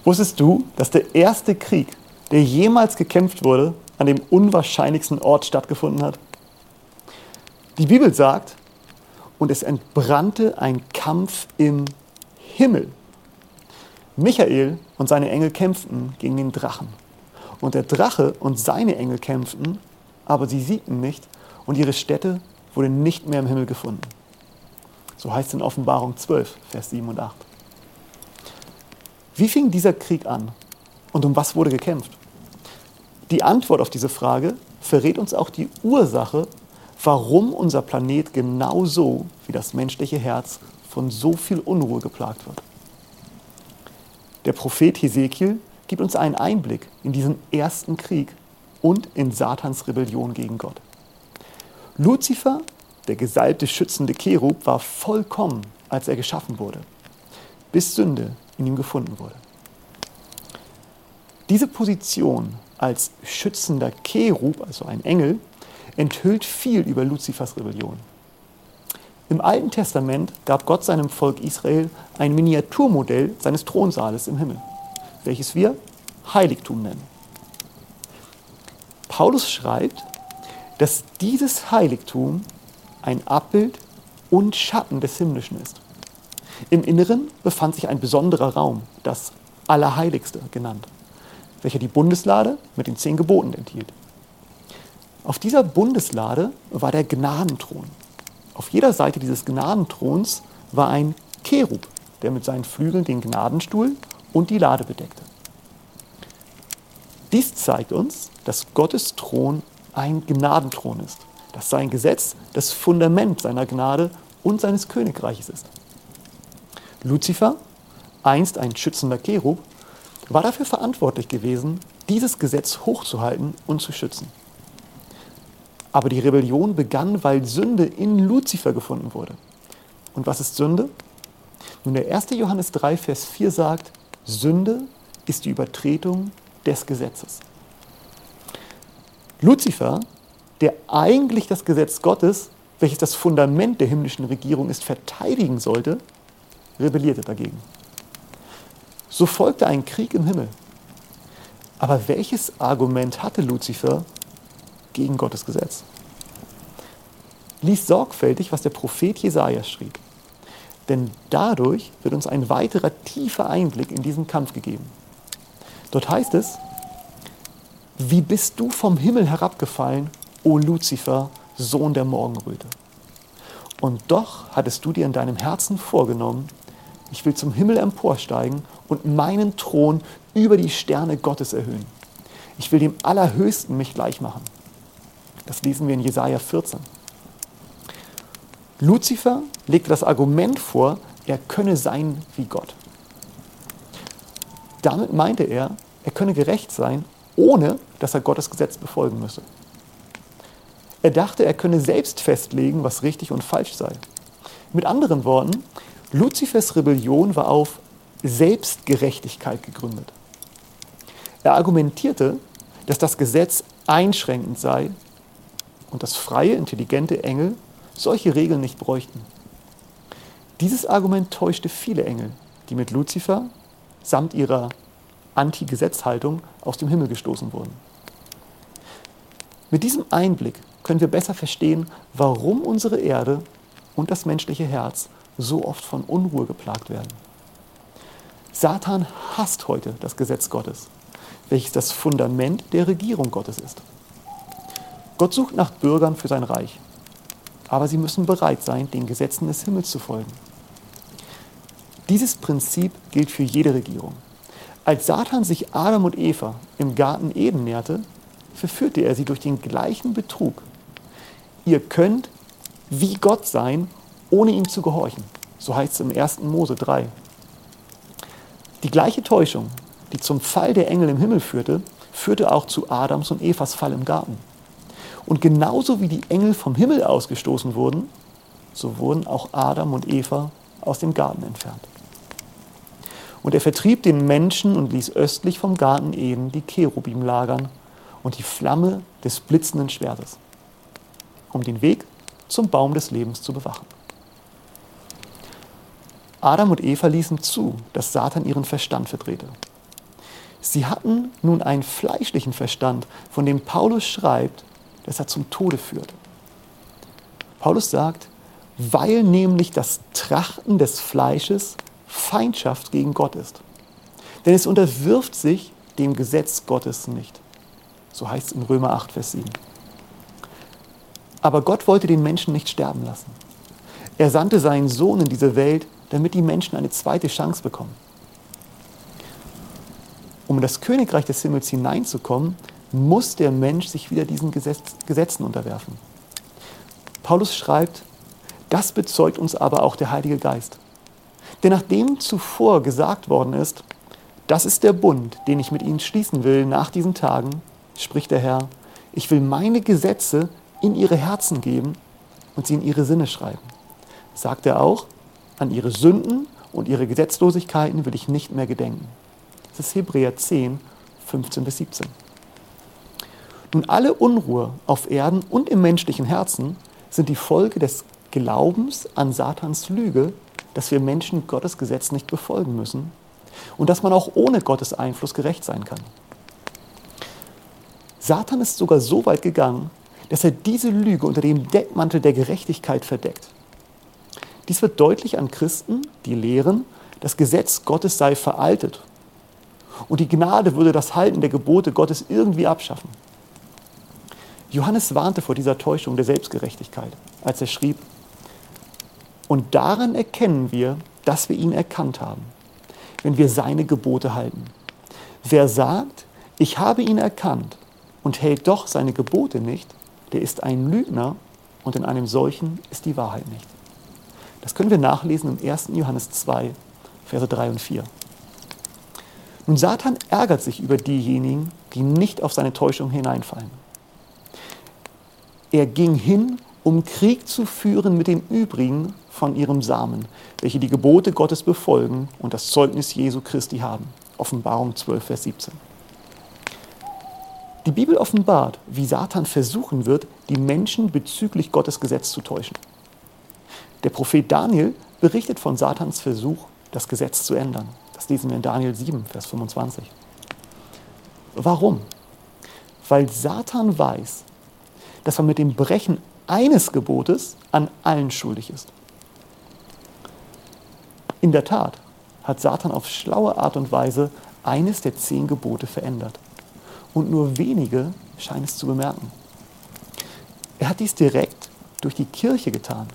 Wusstest du, dass der erste Krieg, der jemals gekämpft wurde, an dem unwahrscheinlichsten Ort stattgefunden hat? Die Bibel sagt, und es entbrannte ein Kampf im Himmel. Michael und seine Engel kämpften gegen den Drachen. Und der Drache und seine Engel kämpften, aber sie siegten nicht und ihre Stätte wurde nicht mehr im Himmel gefunden. So heißt es in Offenbarung 12, Vers 7 und 8. Wie fing dieser Krieg an und um was wurde gekämpft? Die Antwort auf diese Frage verrät uns auch die Ursache, warum unser Planet genauso wie das menschliche Herz von so viel Unruhe geplagt wird. Der Prophet Hesekiel gibt uns einen Einblick in diesen ersten Krieg und in Satans Rebellion gegen Gott. Luzifer, der gesalbte schützende Cherub, war vollkommen, als er geschaffen wurde, bis Sünde in ihm gefunden wurde. Diese Position als schützender Cherub, also ein Engel, enthüllt viel über Luzifers Rebellion. Im Alten Testament gab Gott seinem Volk Israel ein Miniaturmodell seines Thronsaales im Himmel, welches wir Heiligtum nennen. Paulus schreibt, dass dieses Heiligtum ein Abbild und Schatten des Himmlischen ist. Im Inneren befand sich ein besonderer Raum, das Allerheiligste genannt, welcher die Bundeslade mit den 10 Geboten enthielt. Auf dieser Bundeslade war der Gnadenthron. Auf jeder Seite dieses Gnadenthrons war ein Cherub, der mit seinen Flügeln den Gnadenstuhl und die Lade bedeckte. Dies zeigt uns, dass Gottes Thron ein Gnadenthron ist, dass sein Gesetz das Fundament seiner Gnade und seines Königreiches ist. Luzifer, einst ein schützender Cherub, war dafür verantwortlich gewesen, dieses Gesetz hochzuhalten und zu schützen. Aber die Rebellion begann, weil Sünde in Luzifer gefunden wurde. Und was ist Sünde? Nun, der 1. Johannes 3, Vers 4 sagt, Sünde ist die Übertretung des Gesetzes. Luzifer, der eigentlich das Gesetz Gottes, welches das Fundament der himmlischen Regierung ist, verteidigen sollte, rebellierte dagegen. So folgte ein Krieg im Himmel. Aber welches Argument hatte Luzifer gegen Gottes Gesetz? Lies sorgfältig, was der Prophet Jesaja schrieb. Denn dadurch wird uns ein weiterer tiefer Einblick in diesen Kampf gegeben. Dort heißt es, wie bist du vom Himmel herabgefallen, o Luzifer, Sohn der Morgenröte? Und doch hattest du dir in deinem Herzen vorgenommen, ich will zum Himmel emporsteigen und meinen Thron über die Sterne Gottes erhöhen. Ich will dem Allerhöchsten mich gleich machen. Das lesen wir in Jesaja 14. Luzifer legte das Argument vor, er könne sein wie Gott. Damit meinte er könne gerecht sein, ohne dass er Gottes Gesetz befolgen müsse. Er dachte, er könne selbst festlegen, was richtig und falsch sei. Mit anderen Worten, Luzifers Rebellion war auf Selbstgerechtigkeit gegründet. Er argumentierte, dass das Gesetz einschränkend sei und dass freie, intelligente Engel solche Regeln nicht bräuchten. Dieses Argument täuschte viele Engel, die mit Luzifer samt ihrer Anti-Gesetz-Haltung aus dem Himmel gestoßen wurden. Mit diesem Einblick können wir besser verstehen, warum unsere Erde und das menschliche Herz so oft von Unruhe geplagt werden. Satan hasst heute das Gesetz Gottes, welches das Fundament der Regierung Gottes ist. Gott sucht nach Bürgern für sein Reich, aber sie müssen bereit sein, den Gesetzen des Himmels zu folgen. Dieses Prinzip gilt für jede Regierung. Als Satan sich Adam und Eva im Garten Eden näherte, verführte er sie durch den gleichen Betrug. Ihr könnt wie Gott sein, ohne ihm zu gehorchen. So heißt es im 1. Mose 3. Die gleiche Täuschung, die zum Fall der Engel im Himmel führte, führte auch zu Adams und Evas Fall im Garten. Und genauso wie die Engel vom Himmel ausgestoßen wurden, so wurden auch Adam und Eva aus dem Garten entfernt. Und er vertrieb den Menschen und ließ östlich vom Garten Eden die Cherubim lagern und die Flamme des blitzenden Schwertes, um den Weg zum Baum des Lebens zu bewachen. Adam und Eva ließen zu, dass Satan ihren Verstand verdrehte. Sie hatten nun einen fleischlichen Verstand, von dem Paulus schreibt, dass er zum Tode führt. Paulus sagt, weil nämlich das Trachten des Fleisches Feindschaft gegen Gott ist. Denn es unterwirft sich dem Gesetz Gottes nicht. So heißt es in Römer 8, Vers 7. Aber Gott wollte den Menschen nicht sterben lassen. Er sandte seinen Sohn in diese Welt, damit die Menschen eine zweite Chance bekommen. Um in das Königreich des Himmels hineinzukommen, muss der Mensch sich wieder diesen Gesetzen unterwerfen. Paulus schreibt, das bezeugt uns aber auch der Heilige Geist. Denn nachdem zuvor gesagt worden ist, das ist der Bund, den ich mit ihnen schließen will nach diesen Tagen, spricht der Herr, ich will meine Gesetze in ihre Herzen geben und sie in ihre Sinne schreiben. Sagt er auch, an ihre Sünden und ihre Gesetzlosigkeiten will ich nicht mehr gedenken. Das ist Hebräer 10, 15 bis 17. Nun, alle Unruhe auf Erden und im menschlichen Herzen sind die Folge des Glaubens an Satans Lüge, dass wir Menschen Gottes Gesetz nicht befolgen müssen und dass man auch ohne Gottes Einfluss gerecht sein kann. Satan ist sogar so weit gegangen, dass er diese Lüge unter dem Deckmantel der Gerechtigkeit verdeckt. Dies wird deutlich an Christen, die lehren, das Gesetz Gottes sei veraltet und die Gnade würde das Halten der Gebote Gottes irgendwie abschaffen. Johannes warnte vor dieser Täuschung der Selbstgerechtigkeit, als er schrieb, und daran erkennen wir, dass wir ihn erkannt haben, wenn wir seine Gebote halten. Wer sagt, ich habe ihn erkannt und hält doch seine Gebote nicht, der ist ein Lügner und in einem solchen ist die Wahrheit nicht. Das können wir nachlesen im 1. Johannes 2, Verse 3 und 4. Nun, Satan ärgert sich über diejenigen, die nicht auf seine Täuschung hineinfallen. Er ging hin, um Krieg zu führen mit den übrigen von ihrem Samen, welche die Gebote Gottes befolgen und das Zeugnis Jesu Christi haben. Offenbarung 12, Vers 17. Die Bibel offenbart, wie Satan versuchen wird, die Menschen bezüglich Gottes Gesetz zu täuschen. Der Prophet Daniel berichtet von Satans Versuch, das Gesetz zu ändern. Das lesen wir in Daniel 7, Vers 25. Warum? Weil Satan weiß, dass man mit dem Brechen eines Gebotes an allen schuldig ist. In der Tat hat Satan auf schlaue Art und Weise eines der 10 Gebote verändert. Und nur wenige scheinen es zu bemerken. Er hat dies direkt durch die Kirche getan.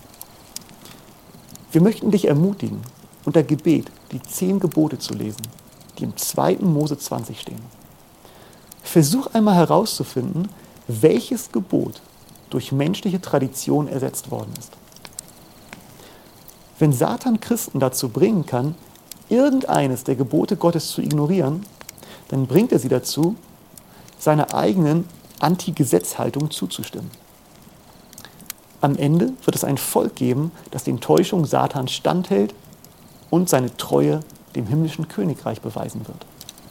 Wir möchten dich ermutigen, unter Gebet die 10 Gebote zu lesen, die im 2. Mose 20 stehen. Versuch einmal herauszufinden, welches Gebot durch menschliche Tradition ersetzt worden ist. Wenn Satan Christen dazu bringen kann, irgendeines der Gebote Gottes zu ignorieren, dann bringt er sie dazu, seiner eigenen Anti-Gesetz-Haltung zuzustimmen. Am Ende wird es ein Volk geben, das den Täuschungen Satans standhält und seine Treue dem himmlischen Königreich beweisen wird.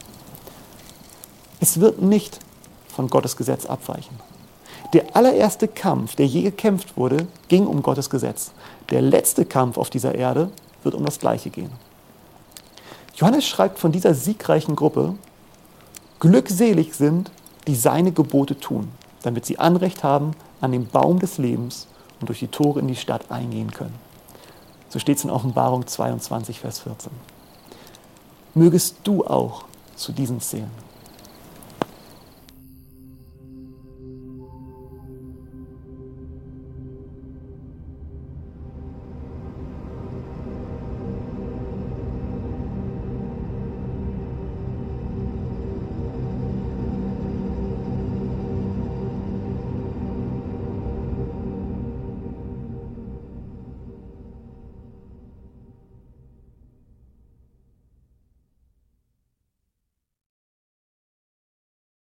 Es wird nicht von Gottes Gesetz abweichen. Der allererste Kampf, der je gekämpft wurde, ging um Gottes Gesetz. Der letzte Kampf auf dieser Erde wird um das Gleiche gehen. Johannes schreibt von dieser siegreichen Gruppe, glückselig sind, die seine Gebote tun, damit sie Anrecht haben an dem Baum des Lebens und durch die Tore in die Stadt eingehen können. So steht es in Offenbarung 22, Vers 14. Mögest du auch zu diesen zählen.